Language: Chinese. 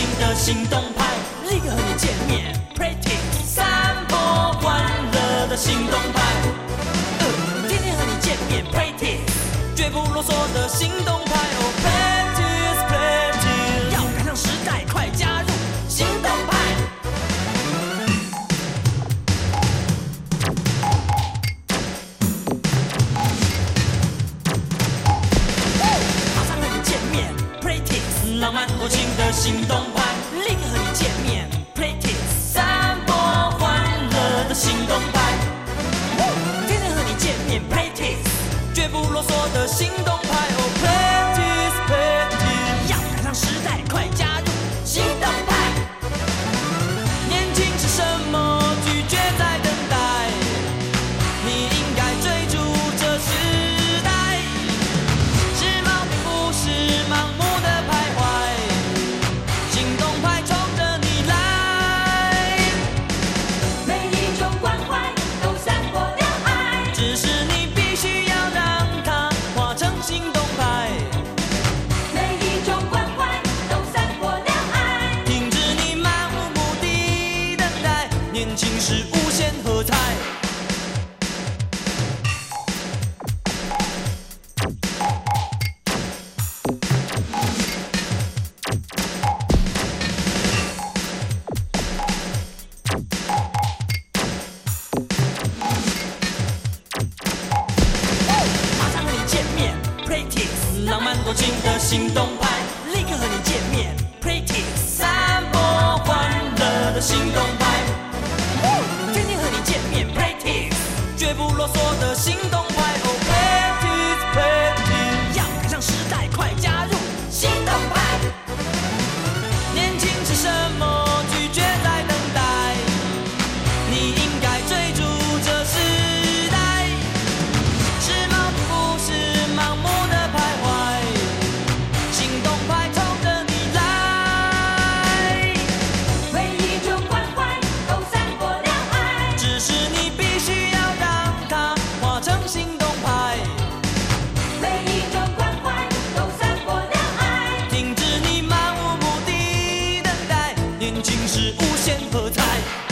情的行动派，立刻和你见面 ，Pretty 散播欢乐的行动派，天天和你见面 ，Pretty 绝不啰嗦的行动派，哦 ，Pretty 要赶上时代，快加入行动派。马上和你见面 ，Pretty 浪漫多情的行动派，立刻和你见面 ，Pretty 散播欢乐的行动派，天天和你见面 ，Pretty 绝不啰嗦的行动派，哦 ，Pretty 要赶上时代，快加入行动派。年轻是什么？拒绝在等待，你应该追逐这时代。时髦并不是盲目的徘徊，行动派冲着你来。 每一种关怀都散播了爱， 只是你必须要让它化成行动派。 每一种关怀都散播了爱， 停止你漫无目的等待，年轻是无限喝彩。马上和你见面 ，Pretty 浪漫多情的行动派，立刻和你见面 ，Pretty 散播欢乐的行动派，天天和你见面 ，Pretty 绝不啰嗦的行动派，哦 ，Pretty 要赶上时代，快加入行动派。年轻是什么？拒绝在等待，你应该追逐这时代。时髦并不是盲目的徘徊，行动派冲着你来。 每一种关怀都散播了爱， 只是你必须要让它化成行动派。 每一种关怀都散播了爱， 停止你漫无目的等待，年轻是无限喝彩。